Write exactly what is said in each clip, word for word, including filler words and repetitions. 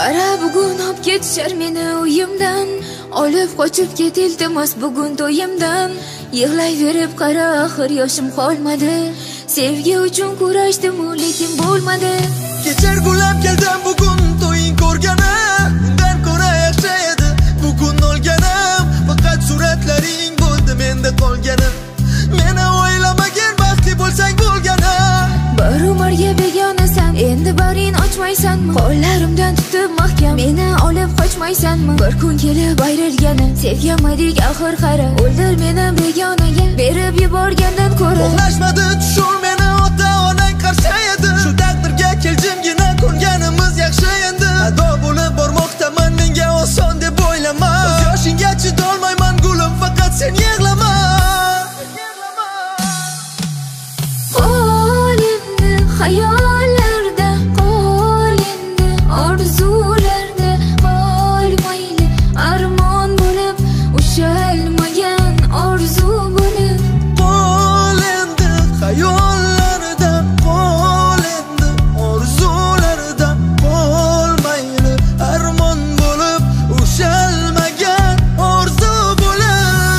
Qara bugun olib ketishar meni uyimdan, olib qochib ket iltimos bugun to'yimdan. Yig'layverib qara axir yoshim qolmadi, sevgi uchun kurashdim lekin bo'lmadi. Kechar gulab keldim bugun to'ying ko'rgani, undan ko'ra yaxshi edi bugun olganim. Faqat suratlaring bo'ldi menda qolganim, meni o'ylamagin baxtli bo'lsang bo'lgani. Bir umrga begonasan, endi barin ochmaysanmi? Qo'llarimdan tutib mahkam meni olib qochmaysanmi? Bir kun kelib ayrilgani sevganmadik axir qara, o'ldir meni begonaga berib yuborgandan ko'ra. Uxlashmadi tushur meni ota onang qarshi edi, shu taqdirga keljimgina ko'rganimiz yaxshi endi. Ado bo'lib bormoqdaman menga oson deb o'ylama, o'z yoshingga chidolmayman gulim, faqat sen yig'lama. Hayollarda qol endi, orzularda qol mayli, armon bo'lib ushalmagan orzu bo'lib. Qol endi hayollarda qol endi, orzularda qol mayli, armon bo'lib ushalmagan orzu bo'lib.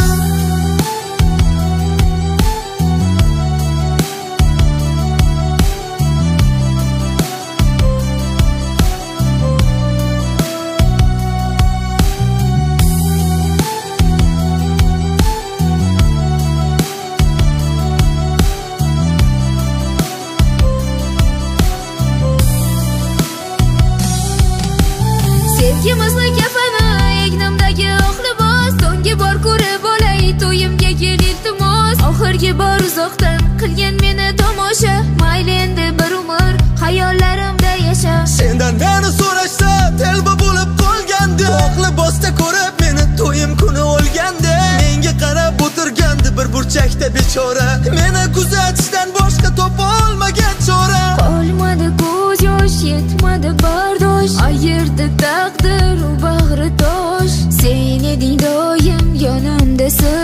Sevgimizni kafani egnimdagi oq libos, so'nggi bor ko'rib olay to'yimga kel iltimos. Oxirgi bor uzoqdan qilgan meni tomosha, mayli endi bir umr hayollarimda yasha. Sendan meni so'rashsa telba bo'lib qolgandi, oq libosda ko'rib meni to'yim kuni o'lgandi. Menga qarab o'tirgandi bir burchakda bechora, meni kuzatishdan boshqa topa olmagan chora. Qolmadi ko'z yosh, yetmadi bardosh, ayirdi taqdir u bag'ri tosh. Sen eding doim yonimda sir